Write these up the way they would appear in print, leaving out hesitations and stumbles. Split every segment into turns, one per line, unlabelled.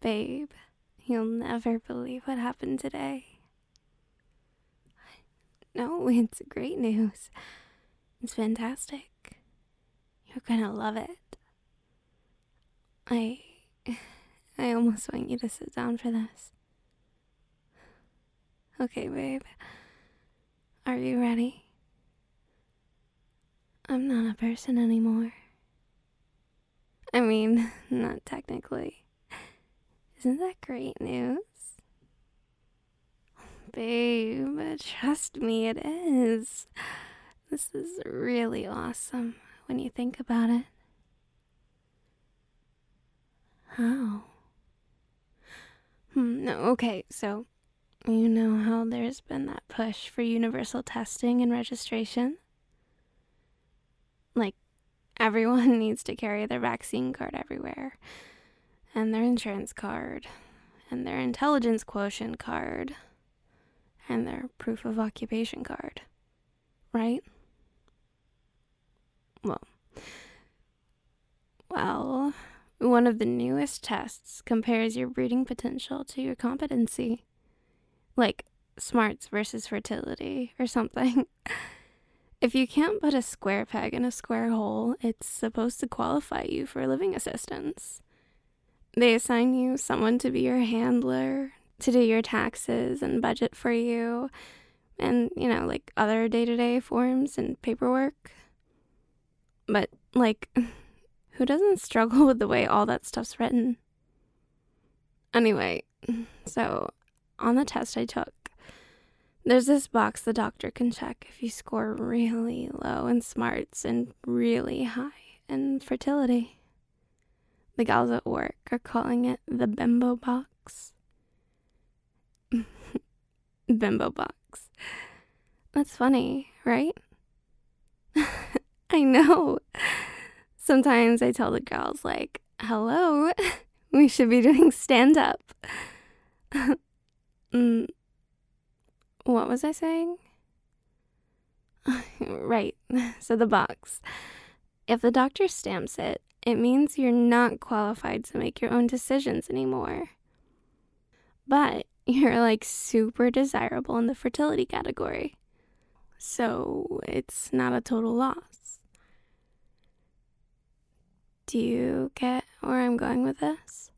Babe, you'll never believe what happened today. No, it's great news. It's fantastic. You're gonna love it. I almost want you to sit down for this. Okay, babe. Are you ready? I'm not a person anymore. I mean, not technically. Isn't that great news? Babe, trust me, it is. This is really awesome when you think about it. How? No, okay, so you know how there's been that push for universal testing and registration? Like, everyone needs to carry their vaccine card everywhere, and their insurance card, and their intelligence quotient card, and their proof of occupation card, right? Well, one of the newest tests compares your breeding potential to your competency. Like smarts versus fertility or something. If you can't put a square peg in a square hole, it's supposed to qualify you for living assistance. They assign you someone to be your handler, to do your taxes and budget for you, and, like other day-to-day forms and paperwork. But, who doesn't struggle with the way all that stuff's written? Anyway, so on the test I took, there's this box the doctor can check if you score really low in smarts and really high in fertility. The gals at work are calling it the bimbo box. Bimbo box. That's funny, right? I know. Sometimes I tell the girls, hello, we should be doing stand-up. What was I saying? Right, so the box. If the doctor stamps it, it means you're not qualified to make your own decisions anymore. But you're super desirable in the fertility category. So it's not a total loss. Do you get where I'm going with this?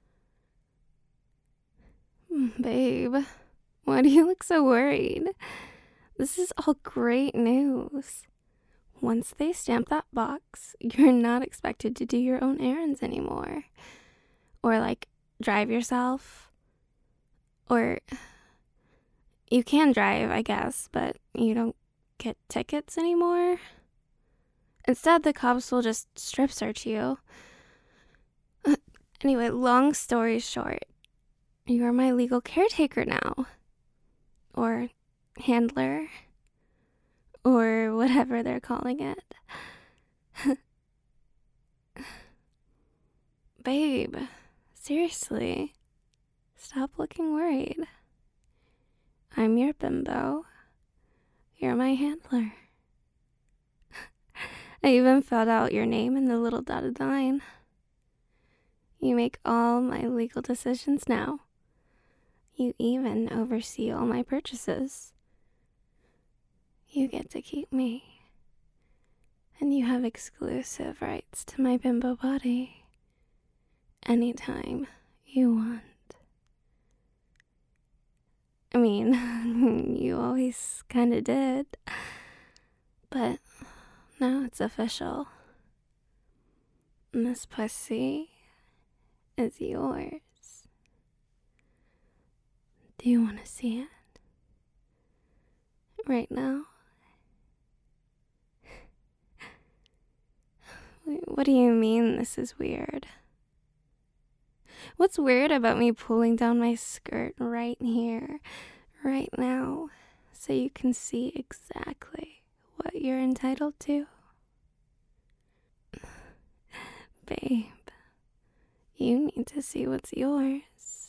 Babe, why do you look so worried? This is all great news. Once they stamp that box, you're not expected to do your own errands anymore. Or drive yourself. Or you can drive, I guess, but you don't get tickets anymore. Instead, the cops will just strip search you. Anyway, long story short, you're my legal caretaker now. Or handler. Or whatever they're calling it. Babe, seriously, stop looking worried. I'm your bimbo. You're my handler. I even filled out your name in the little dotted line. You make all my legal decisions now. You even oversee all my purchases. You get to keep me. And you have exclusive rights to my bimbo body. Anytime you want. I mean, you always kinda did. But now it's official. This pussy is yours. Do you want to see it? Right now? What do you mean this is weird? What's weird about me pulling down my skirt right here, right now, so you can see exactly what you're entitled to? Babe, you need to see what's yours.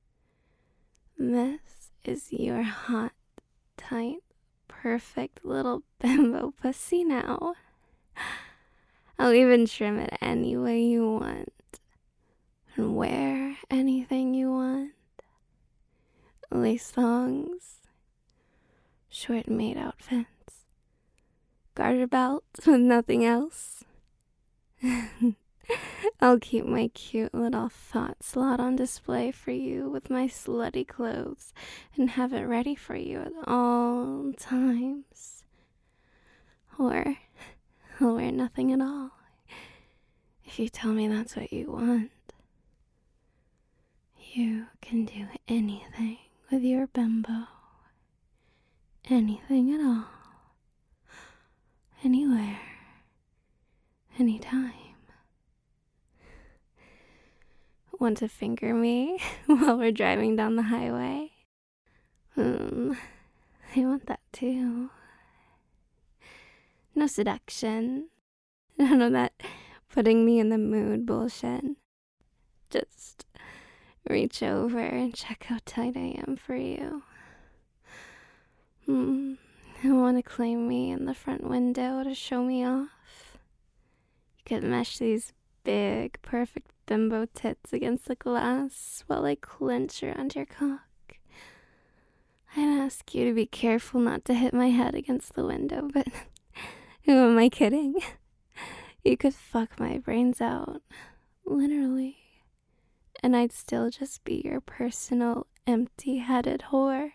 This is your hot, tight, perfect little bimbo pussy now. I'll even trim it any way you want. can wear anything you want. Lace thongs, short maid outfits, garter belts with nothing else. I'll keep my cute little thought slot on display for you with my slutty clothes and have it ready for you at all times. Or I'll wear nothing at all if you tell me that's what you want. You can do anything with your bimbo. Anything at all. Anywhere. Anytime. Want to finger me while we're driving down the highway? I want that too. No seduction. None of that putting me in the mood bullshit. Just reach over and check how tight I am for you. I want to claim me in the front window to show me off. You could mesh these big, perfect bimbo tits against the glass while I clench around your cock. I'd ask you to be careful not to hit my head against the window, but who am I kidding? You could fuck my brains out, literally, and I'd still just be your personal empty-headed whore.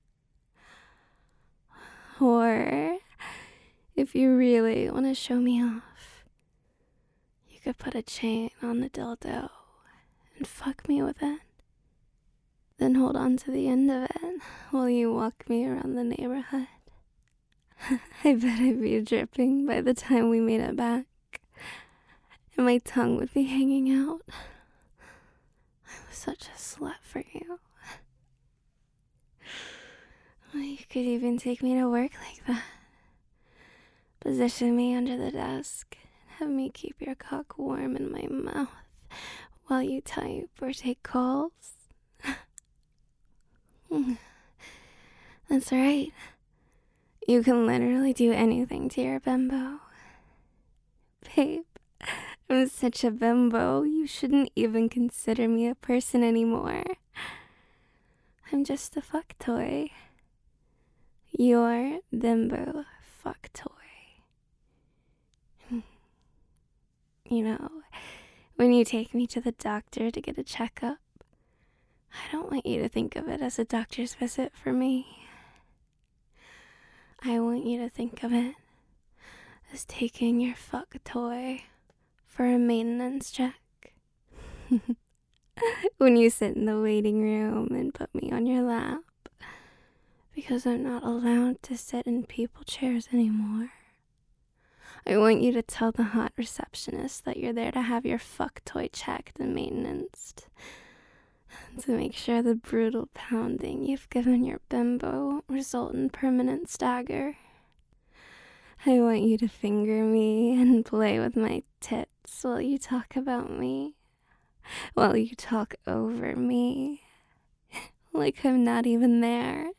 Or, if you really want to show me off, you could put a chain on the dildo and fuck me with it. Then hold on to the end of it while you walk me around the neighborhood. I bet I'd be dripping by the time we made it back, and my tongue would be hanging out. I was such a slut for you. You could even take me to work like that. Position me under the desk and have me keep your cock warm in my mouth while you type or take calls. That's right. You can literally do anything to your bimbo. Babe, I'm such a bimbo, you shouldn't even consider me a person anymore. I'm just a fuck toy. Your bimbo fuck toy. You know, when you take me to the doctor to get a checkup, I don't want you to think of it as a doctor's visit for me. I want you to think of it as taking your fuck toy for a maintenance check. When you sit in the waiting room and put me on your lap, because I'm not allowed to sit in people chairs anymore. I want you to tell the hot receptionist that you're there to have your fuck toy checked and maintained, to make sure the brutal pounding you've given your bimbo won't result in permanent stagger. I want you to finger me and play with my tits while you talk about me, while you talk over me, like I'm not even there.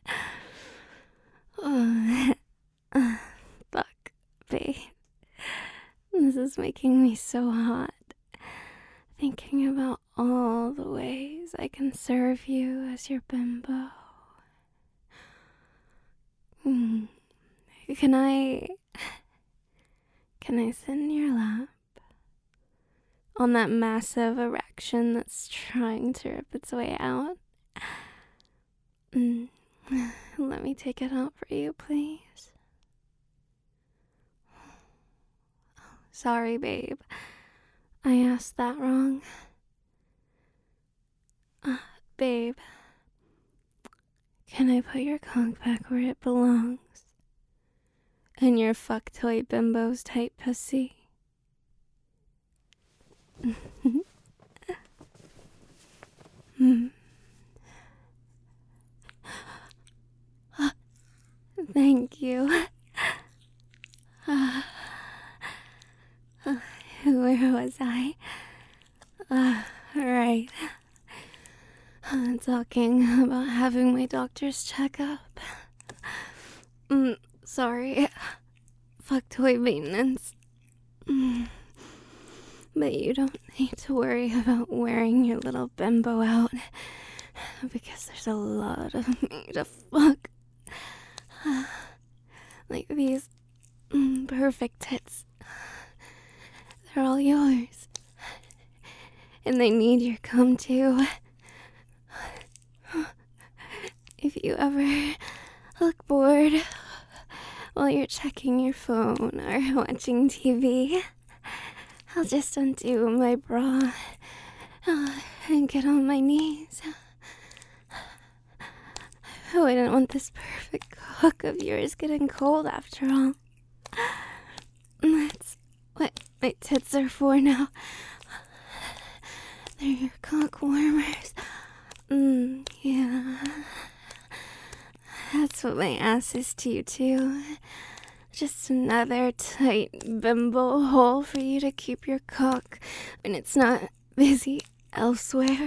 Fuck, babe. This is making me so hot. Thinking about all the ways I can serve you as your bimbo. Can I sit in your lap? On that massive erection that's trying to rip its way out? Let me take it out for you, please. Sorry, babe. I asked that wrong. Babe, can I put your conch back where it belongs? In your fuck toy bimbo's tight pussy? Thank you. Where was I? Right. Talking about having my doctor's checkup. Sorry. Fuck toy maintenance. But you don't need to worry about wearing your little bimbo out, because there's a lot of me to fuck. Like these perfect tits. They're all yours. And they need your cum too. If you ever look bored while you're checking your phone or watching TV, I'll just undo my bra and get on my knees. I wouldn't want this perfect cock of yours getting cold after all. That's what my tits are for now. They're your cock warmers. Yeah. That's what my ass is to you too. Just another tight bimbo hole for you to keep your cock when it's not busy elsewhere.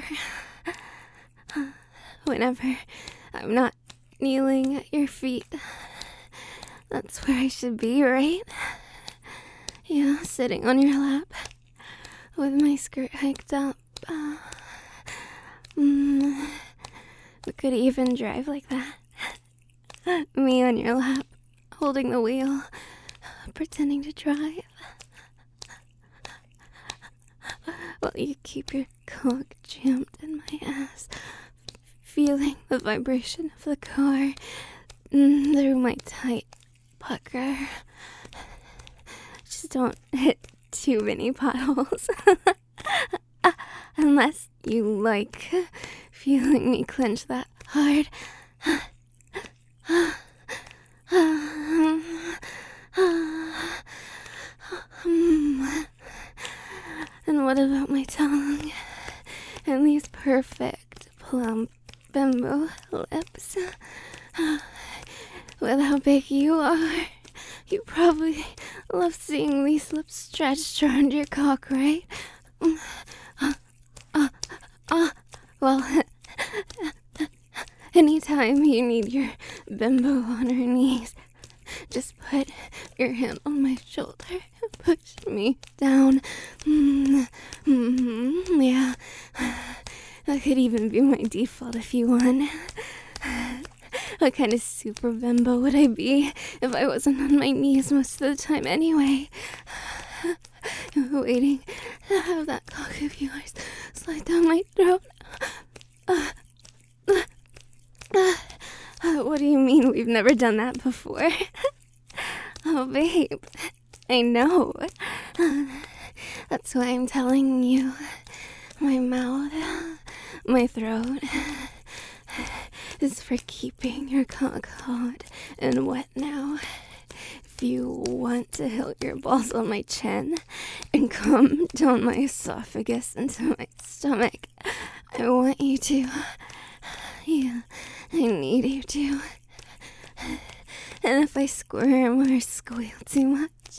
Whenever I'm not kneeling at your feet, that's where I should be, right? Yeah, sitting on your lap with my skirt hiked up. We could even drive like that. Me on your lap, holding the wheel, pretending to drive. While you keep your cock jammed in my ass, feeling the vibration of the car through my tight pucker. Just don't hit too many potholes. Unless you like feeling me clench that hard. And what about my tongue and these perfect plump bimbo lips? With how big you are, you probably love seeing these lips stretched around your cock, right? Well, anytime you need your bimbo on her knees, just put your hand on my shoulder and push me down. Yeah, that could even be my default if you want. What kind of super bimbo would I be if I wasn't on my knees most of the time anyway? Waiting to have that cock of yours slide down my throat. What do you mean we've never done that before? Oh, babe, I know. That's why I'm telling you. My mouth, my throat is for keeping your cock hot and wet now. If you want to hilt your balls on my chin and come down my esophagus into my stomach, I want you to. Yeah, I need you to. And if I squirm or squeal too much,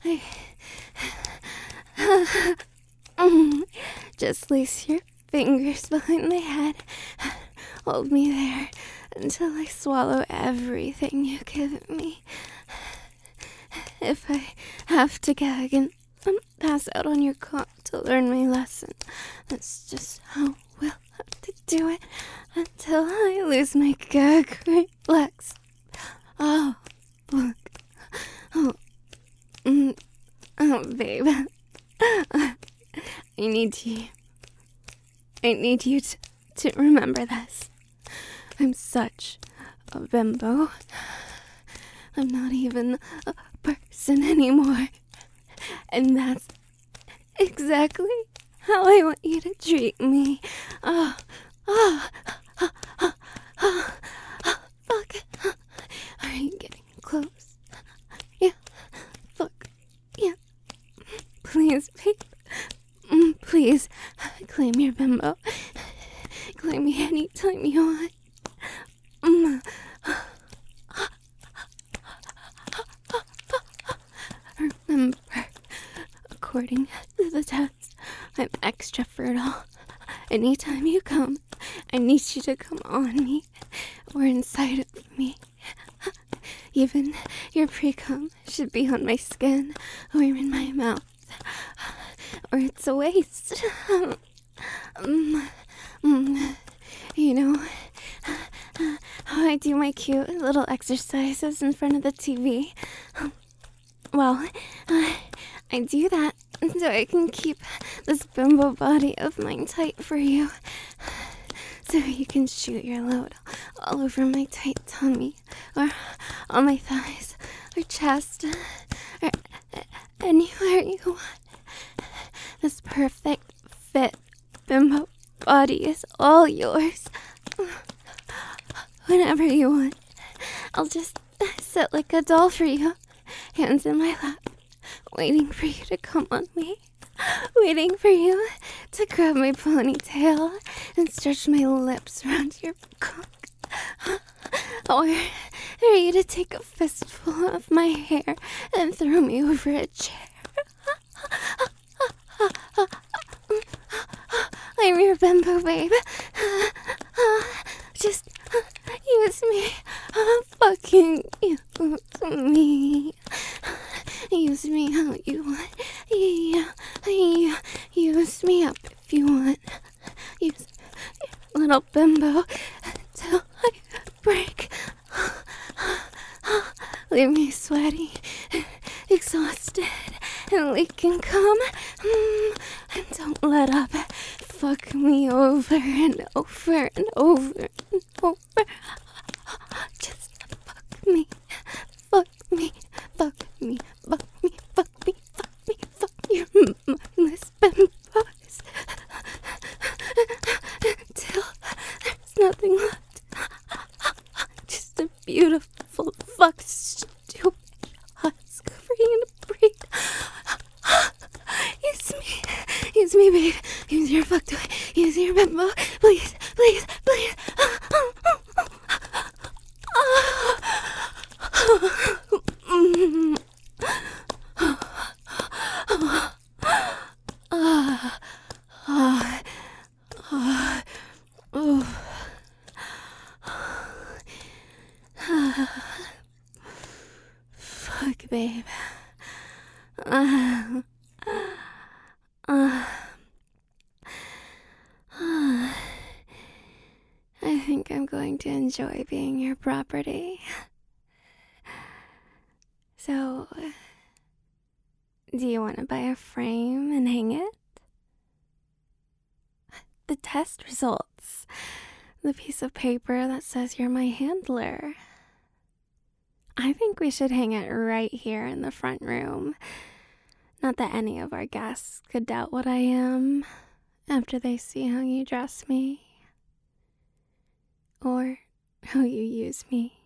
just place your fingers behind my head. Hold me there until I swallow everything you give me. If I have to gag and pass out on your cock to learn my lesson, that's just how we'll have to do it until I lose my gag reflex. Oh, look. Oh, babe. I need you to remember this. I'm such a bimbo. I'm not even a person anymore. And that's exactly how I want you to treat me. Fuck. Are you getting close? Yeah. Fuck. Yeah. Please, babe. Please, claim your bimbo. Claim me anytime you want. Remember, according to the test, I'm extra fertile. Anytime you come, I need you to come on me or inside of me. Even your pre-cum should be on my skin or in my mouth. or it's a waste. You know how I do my cute little exercises in front of the TV? Well, I do that so I can keep this bimbo body of mine tight for you. So you can shoot your load all over my tight tummy, or on my thighs, or chest, or anywhere you want. This perfect fit bimbo body is all yours. Whenever you want, I'll just sit like a doll for you, hands in my lap, waiting for you to come on me, waiting for you to grab my ponytail and stretch my lips around your cock, or for you to take a fistful of my hair and throw me over a chair. I'm your bimbo babe. Just use me. Fucking use me. Use me how you want. Yeah. Use me up if you want. Use little bimbo till I break. Leave me sweaty, exhausted, and leaking cum. And don't let up. Fuck me over and over and over and over. Just fuck me. Fuck me. Fuck me. Fuck me. Fuck me. Fuck me. Fuck your mindless bimbos. Till there's nothing left. Just a beautiful fuck stupid husk for you to breathe. Use me, babe. Use your fuck toy. Use your bimbo. Please. Fuck, babe. I think I'm going to enjoy being your property. So, do you want to buy a frame and hang it? The test results. The piece of paper that says you're my handler. I think we should hang it right here in the front room. Not that any of our guests could doubt what I am after they see how you dress me. Or how you use me.